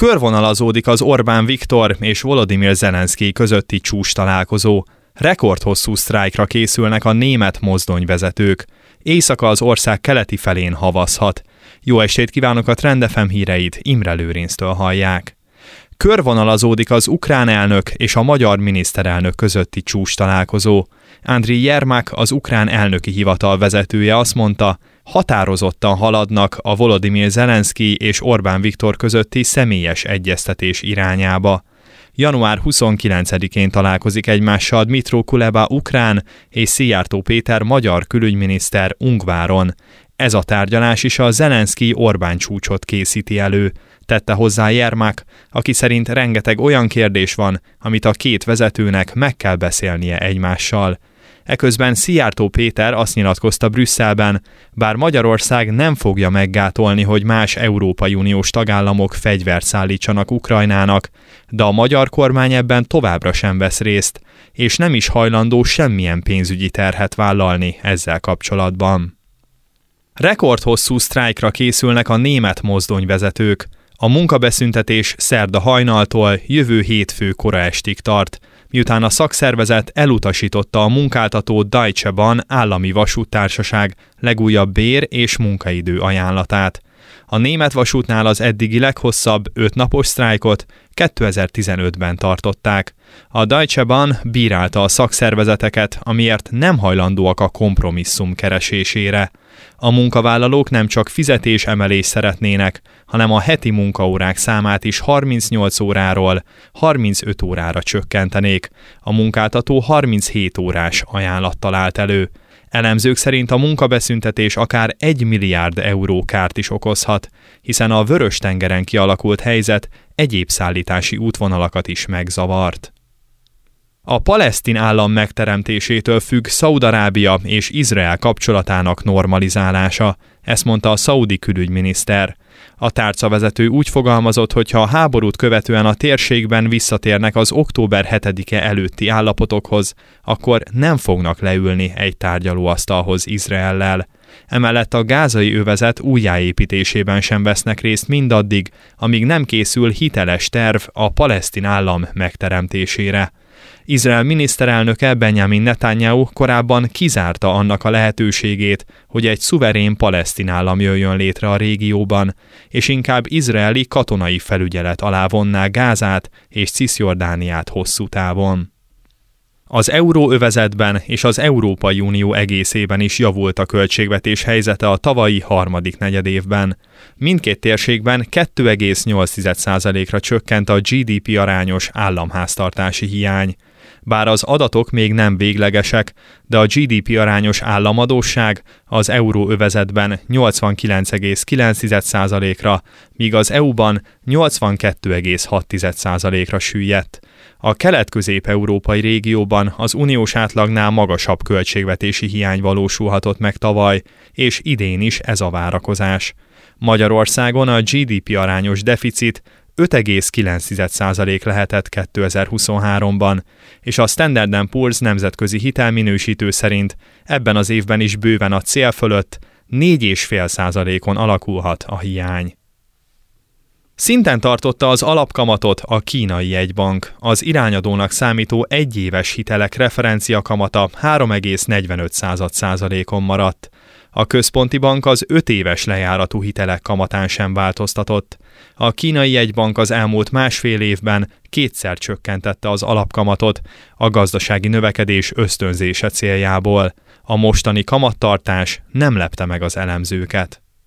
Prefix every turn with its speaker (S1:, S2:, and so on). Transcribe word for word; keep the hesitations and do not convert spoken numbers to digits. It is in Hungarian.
S1: Körvonalazódik az Orbán Viktor és Volodymyr Zelenszkij közötti csúcstalálkozó. Rekordhosszú sztrájkra készülnek a német mozdonyvezetők. Éjszaka az ország keleti felén havazhat. Jó estét kívánok, a Trend ef em híreit Imre Lőrinctől hallják. Körvonalazódik az ukrán elnök és a magyar miniszterelnök közötti csúcstalálkozó. Andriy Jermak, az ukrán elnöki hivatal vezetője azt mondta, határozottan haladnak a Volodymyr Zelenszkij és Orbán Viktor közötti személyes egyeztetés irányába. január huszonkilencedikén találkozik egymással Dmytro Kuleba ukrán és Szijjártó Péter magyar külügyminiszter Ungváron. Ez a tárgyalás is a Zelenszkij-Orbán csúcsot készíti elő, tette hozzá Jermak, aki szerint rengeteg olyan kérdés van, amit a két vezetőnek meg kell beszélnie egymással. Eközben Szijjártó Péter azt nyilatkozta Brüsszelben, bár Magyarország nem fogja meggátolni, hogy más Európai Uniós tagállamok fegyvert szállítsanak Ukrajnának, de a magyar kormány ebben továbbra sem vesz részt, és nem is hajlandó semmilyen pénzügyi terhet vállalni ezzel kapcsolatban. Rekordhosszú sztrájkra készülnek a német mozdonyvezetők. A munkabeszüntetés szerda hajnaltól jövő hétfő kora estig tart, miután a szakszervezet elutasította a munkáltató Deutsche Bahn állami vasúttársaság legújabb bér- és munkaidő ajánlatát. A német vasútnál az eddigi leghosszabb öt napos sztrájkot kétezer-tizenötben tartották. A Deutsche Bahn bírálta a szakszervezeteket, amiért nem hajlandóak a kompromisszum keresésére. A munkavállalók nem csak fizetésemelést szeretnének, hanem a heti munkaórák számát is harmincnyolc óráról harmincöt órára csökkentenék. A munkáltató harminchét órás ajánlattal állt elő. Elemzők szerint a munkabeszüntetés akár egy milliárd euró kárt is okozhat, hiszen a Vörös-tengeren kialakult helyzet egyéb szállítási útvonalakat is megzavart. A palesztin állam megteremtésétől függ Szaúd-Arábia és Izrael kapcsolatának normalizálása, ezt mondta a szaudi külügyminiszter. A tárcavezető úgy fogalmazott, hogy ha a háborút követően a térségben visszatérnek az október hetedike előtti állapotokhoz, akkor nem fognak leülni egy tárgyalóasztalhoz Izraellel. Emellett a gázai övezet újjáépítésében sem vesznek részt mindaddig, amíg nem készül hiteles terv a palesztin állam megteremtésére. Izrael miniszterelnöke Benjamin Netanyahu korábban kizárta annak a lehetőségét, hogy egy szuverén palesztin állam jöjjön létre a régióban, és inkább izraeli katonai felügyelet alá vonná Gázát és Ciszjordániát hosszú távon. Az euróövezetben és az Európai Unió egészében is javult a költségvetés helyzete a tavalyi harmadik negyedévben. Mindkét térségben kettő egész nyolc százalékra csökkent a gé dé pé arányos államháztartási hiány. Bár az adatok még nem véglegesek, de a gé dé pé arányos államadósság az euróövezetben nyolcvankilenc egész kilenc százalékra, míg az é u-ban nyolcvankettő egész hat százalékra süllyedt. A kelet-közép-európai régióban az uniós átlagnál magasabb költségvetési hiány valósulhatott meg tavaly, és idén is ez a várakozás. Magyarországon a gé dé pé arányos deficit öt egész kilenc százalék lehetett kétezer-huszonháromban, és a Standard and Poor's nemzetközi hitelminősítő szerint ebben az évben is bőven a cél fölött négy egész öt százalékon alakulhat a hiány. Szinten tartotta az alapkamatot a kínai jegybank. Az irányadónak számító egyéves hitelek referenciakamata három egész negyvenöt százalékon maradt. A központi bank az öt éves lejáratú hitelek kamatán sem változtatott. A kínai jegybank az elmúlt másfél évben kétszer csökkentette az alapkamatot a gazdasági növekedés ösztönzése céljából. A mostani kamattartás nem lepte meg az elemzőket.